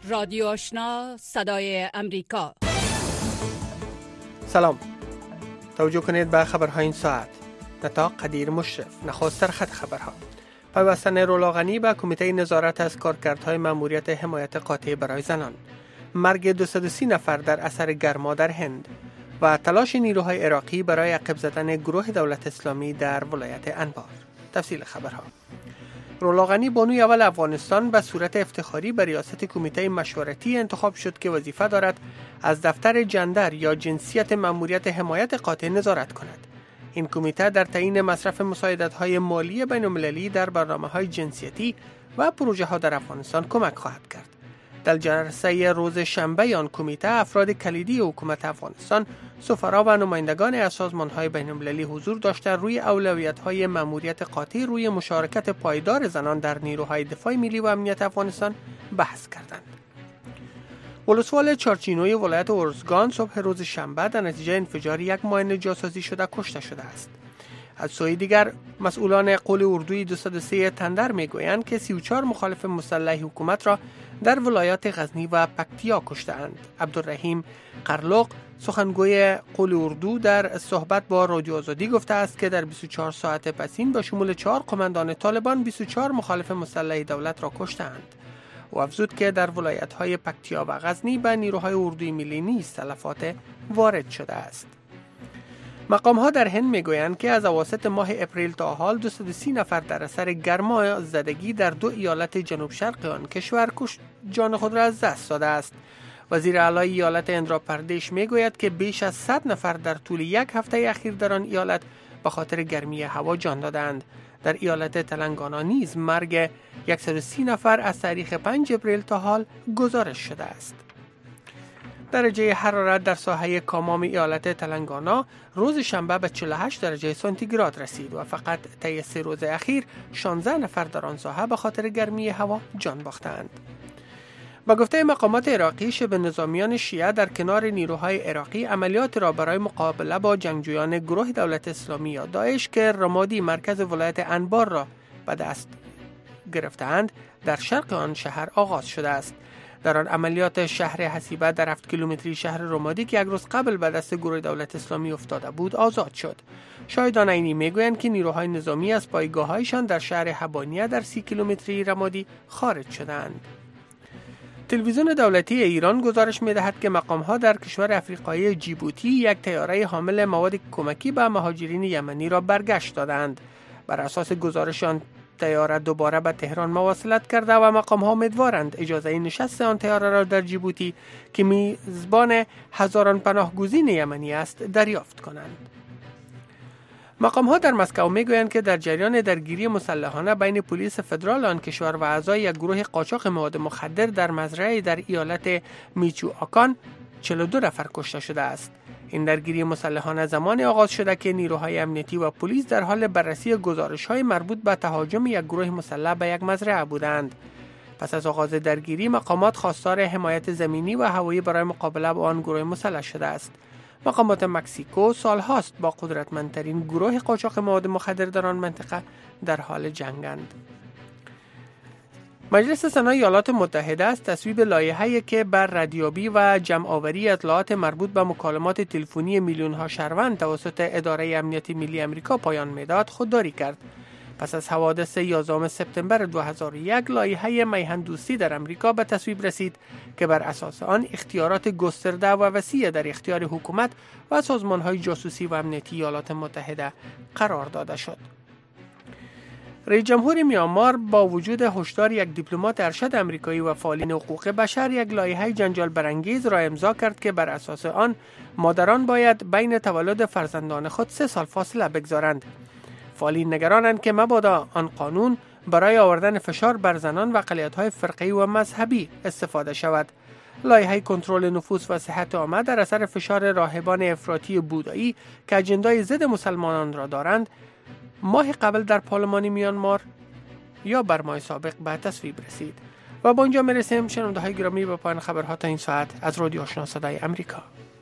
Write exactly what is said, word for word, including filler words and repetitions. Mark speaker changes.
Speaker 1: رادیو آشنا صدای امریکا.
Speaker 2: سلام، توجه کنید به خبرهای این ساعت. نطاق قدیر مشرف، نخست سرخط خبرها. پیوستن رولاغنی به کمیته نظارت از کارکردهای ماموریت حمایت قاطع برای زنان. مرگ دویست و سی نفر در اثر گرما در هند و تلاش نیروهای عراقی برای عقب زدن گروه دولت اسلامی در ولایت انبار. تفصیل خبرها. رولاغنی بانوی اول افغانستان به صورت افتخاری به ریاست کمیته مشورتی انتخاب شد که وظیفه دارد از دفتر جندر یا جنسیت ماموریت حمایت قاطع نظارت کند. این کمیته در تعیین مصرف مساعدت‌های مالی بین‌المللی در برنامه‌های جنسیتی و پروژه‌ها در افغانستان کمک خواهد کرد. در جلسه روز شنبه آن کمیته افراد کلیدی حکومت افغانستان، سفرا و نمایندگان از سازمان‌های بین‌المللی حضور داشته روی اولویت‌های ماموریت قاطع روی مشارکت پایدار زنان در نیروهای دفاع ملی و امنیت افغانستان بحث کردند. ولسوال چارچینوی ولایت ارزگان صبح روز شنبه در نتیجه انفجار یک ماین جاسازی شده کشته شده است. از سوی دیگر مسئولان قول اردوی دویست و سه تندر میگویند که سی و چهار مخالف مسلح حکومت را در ولایات غزنی و پکتیا کشته‌اند. عبدالرحیم قرلق سخنگوی قول اردو در صحبت با رادیو آزادی گفته است که در بیست و چهار ساعت پسین به شمول چهار قماندان طالبان بیست و چهار مخالف مسلح دولت را کشته‌اند. و افزود که در ولایت‌های پکتیا و غزنی به نیروهای اردوی ملی نیز تلفات وارد شده است. مقام‌ها در هند میگویند که از اواسط ماه اپریل تا حال دویست و سی نفر در اثر گرما زدگی در دو ایالت جنوب شرق آن کشور جان خود را از دست داده است. وزیر اعلی ایالت اندرا پردیش میگوید که بیش از صد نفر در طول یک هفته اخیر در آن ایالت به خاطر گرمی هوا جان دادند. در ایالت تلنگانا نیز مرگ صد و سی نفر از تاریخ پنج اپریل تا حال گزارش شده است. درجه حرارت در ساحه کامام ایالت تلنگانا روز شنبه به چهل و هشت درجه سانتیگراد رسید و فقط طی سه روز اخیر شانزده نفر در آن ساحه به خاطر گرمی هوا جان باختند. با گفته مقامات عراقی، شبه نظامیان شیعه در کنار نیروهای عراقی عملیات را برای مقابله با جنگجویان گروه دولت اسلامی یا داعش که رمادی مرکز ولایت انبار را به دست گرفتند در شرق آن شهر آغاز شده است. در آن عملیات شهر حسیبه در هفت کیلومتری شهر رمادی که یک روز قبل به دست گروه دولت اسلامی افتاده بود آزاد شد. شاهدان عینی میگویند که نیروهای نظامی از پایگاه‌هایشان در شهر حبانیه در سی کیلومتری رمادی خارج شدند. تلویزیون دولتی ایران گزارش می‌دهد که مقام‌ها در کشور افریقایی جیبوتی یک طیاره حامل مواد کمکی به مهاجرین یمنی را برگشت دادند. بر اساس گزارش آن طیاره دوباره به تهران مواصلت کرده و مقام‌ها امیدوارند اجازه نشست آن طیاره را در جیبوتی که میزبان هزاران پناهگزین یمنی است دریافت کنند. مقام‌ها در مسکو میگویند که در جریان درگیری مسلحانه بین پلیس فدرال آن کشور و اعضای یک گروه قاچاق مواد مخدر در مزرعه در ایالت میچوآکان چهل و دو نفر کشته شده است. این درگیری مسلحانه زمان آغاز شده که نیروهای امنیتی و پلیس در حال بررسی گزارش‌های مربوط به تهاجم یک گروه مسلح به یک مزرعه بودند. پس از آغاز درگیری مقامات خواستار حمایت زمینی و هوایی برای مقابله با آن گروه مسلح شده است. مقامات مکزیکو سالهاست با قدرتمندترین گروه قاچاق مواد مخدر در آن منطقه در حال جنگند. مجلس سنا ایالات متحده است تصویب لایحه‌ای که بر ردیابی و جمع‌آوری اطلاعات مربوط به مکالمات تلفنی میلیون‌ها شهروند توسط اداره امنیت ملی آمریکا پایان میداد خودداری کرد. پس از حوادث یازدهم سپتامبر دو هزار و یک لایحه میهن دوستی در آمریکا به تصویب رسید که بر اساس آن اختیارات گسترده و وسیع در اختیار حکومت و سازمان‌های جاسوسی و امنیتی ایالات متحده قرار داده شد. رئیس جمهور میانمار با وجود هشدار یک دیپلمات ارشد آمریکایی و فعالین حقوق بشر یک لایحه جنجال برانگیز را امضا کرد که بر اساس آن مادران باید بین تولد فرزندان خود سه سال فاصله بگذارند. فعالین نگرانند که مبادا آن قانون برای آوردن فشار بر زنان و اقلیت‌های فرقه‌ای و مذهبی استفاده شود. لایحه کنترل نفوس و صحت عامه در اثر فشار راهبان افراطی بودایی که اجندای ضد مسلمانان را دارند ماه قبل در پارلمان میانمار یا بر ماه سابق به تصویب رسید. و با اینجا میرسیم شنونده های گرامی به پایان خبرها تا این ساعت از رادیو آشنا صدای امریکا.